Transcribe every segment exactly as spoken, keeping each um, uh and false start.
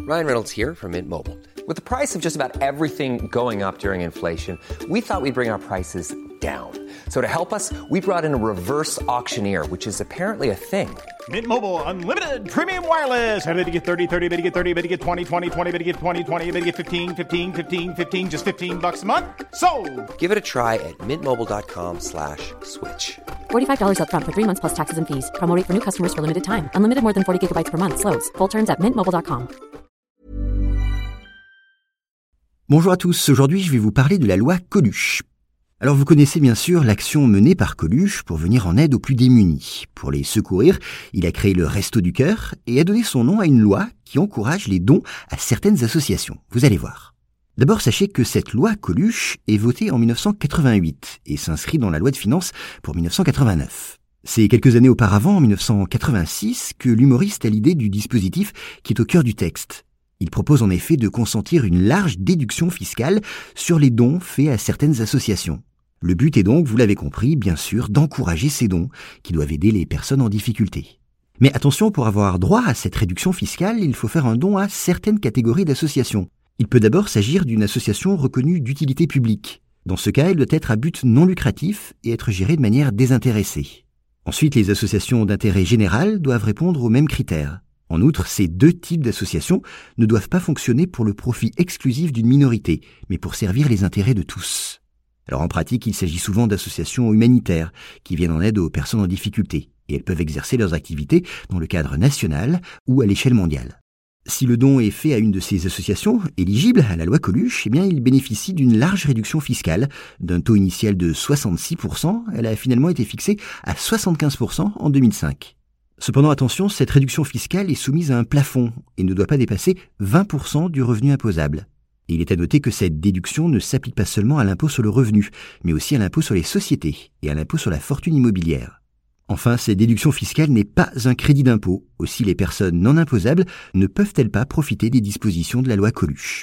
Ryan Reynolds here from Mint Mobile. With the price of just about everything going up during inflation, we thought we'd bring our prices down. So to help us, we brought in a reverse auctioneer, which is apparently a thing. Mint Mobile Unlimited Premium Wireless. How to get thirty, thirty, how to get thirty, how to get twenty, twenty, twenty, how to get twenty, twenty, how to get fifteen, fifteen, fifteen, fifteen, just fifteen bucks a month? Sold! Give it a try at mintmobile.com slash switch. forty-five dollars up front for three months plus taxes and fees. Promo rate for new customers for limited time. Unlimited more than forty gigabytes per month. Slows full terms at mint mobile dot com. Bonjour à tous, aujourd'hui je vais vous parler de la loi Coluche. Alors vous connaissez bien sûr l'action menée par Coluche pour venir en aide aux plus démunis. Pour les secourir, il a créé le Resto du Cœur et a donné son nom à une loi qui encourage les dons à certaines associations. Vous allez voir. D'abord, sachez que cette loi Coluche est votée en dix-neuf cent quatre-vingt-huit et s'inscrit dans la loi de finances pour dix-neuf cent quatre-vingt-neuf. C'est quelques années auparavant, en dix-neuf cent quatre-vingt-six, que l'humoriste a l'idée du dispositif qui est au cœur du texte. Il propose en effet de consentir une large déduction fiscale sur les dons faits à certaines associations. Le but est donc, vous l'avez compris, bien sûr, d'encourager ces dons qui doivent aider les personnes en difficulté. Mais attention, pour avoir droit à cette réduction fiscale, il faut faire un don à certaines catégories d'associations. Il peut d'abord s'agir d'une association reconnue d'utilité publique. Dans ce cas, elle doit être à but non lucratif et être gérée de manière désintéressée. Ensuite, les associations d'intérêt général doivent répondre aux mêmes critères. En outre, ces deux types d'associations ne doivent pas fonctionner pour le profit exclusif d'une minorité, mais pour servir les intérêts de tous. Alors en pratique, il s'agit souvent d'associations humanitaires qui viennent en aide aux personnes en difficulté, et elles peuvent exercer leurs activités dans le cadre national ou à l'échelle mondiale. Si le don est fait à une de ces associations, éligibles à la loi Coluche, eh bien il bénéficie d'une large réduction fiscale. D'un taux initial de soixante-six pour cent, elle a finalement été fixée à soixante-quinze pour cent en deux mille cinq. Cependant, attention, cette réduction fiscale est soumise à un plafond et ne doit pas dépasser vingt pour cent du revenu imposable. Et il est à noter que cette déduction ne s'applique pas seulement à l'impôt sur le revenu, mais aussi à l'impôt sur les sociétés et à l'impôt sur la fortune immobilière. Enfin, cette déduction fiscale n'est pas un crédit d'impôt. Aussi, les personnes non imposables ne peuvent-elles pas profiter des dispositions de la loi Coluche.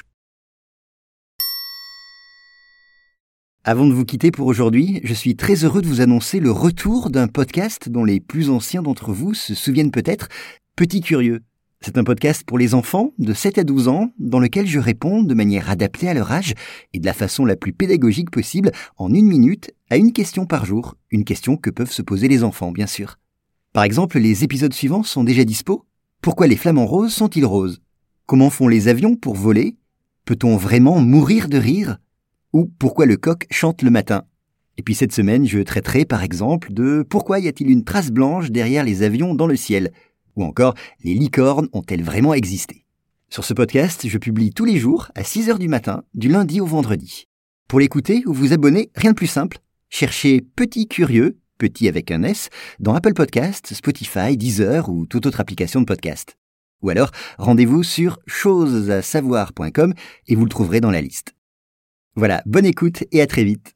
Avant de vous quitter pour aujourd'hui, je suis très heureux de vous annoncer le retour d'un podcast dont les plus anciens d'entre vous se souviennent peut-être, Petit Curieux. C'est un podcast pour les enfants de sept à douze ans dans lequel je réponds de manière adaptée à leur âge et de la façon la plus pédagogique possible en une minute à une question par jour, une question que peuvent se poser les enfants bien sûr. Par exemple, les épisodes suivants sont déjà dispo. Pourquoi les flamants roses sont-ils roses ? Comment font les avions pour voler ? Peut-on vraiment mourir de rire ? Ou pourquoi le coq chante le matin. Et puis cette semaine, je traiterai par exemple de pourquoi y a-t-il une trace blanche derrière les avions dans le ciel. Ou encore, les licornes ont-elles vraiment existé. Sur ce podcast, je publie tous les jours à six heures du matin, du lundi au vendredi. Pour l'écouter ou vous abonner, rien de plus simple. Cherchez Petit Curieux, petit avec un S, dans Apple Podcasts, Spotify, Deezer ou toute autre application de podcast. Ou alors, rendez-vous sur choses à savoir point com et vous le trouverez dans la liste. Voilà, bonne écoute et à très vite.